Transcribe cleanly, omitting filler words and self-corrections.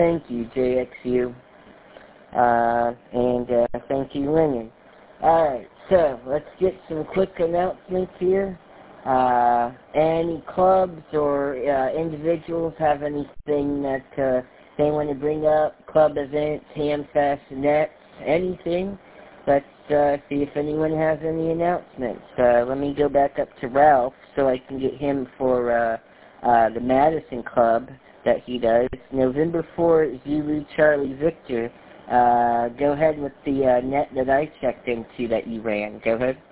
thank you, JXU. Thank you, Leonard. Alright, so let's get some quick announcements here. Any clubs or individuals have anything that they want to bring up? Club events, Hamfest, Nets, anything? Let's see if anyone has any announcements. Let me go back up to Ralph so I can get him for the Madison Club that he does. November 4, Zulu Charlie Victor. Go ahead with the net that I checked into that you ran. Go ahead.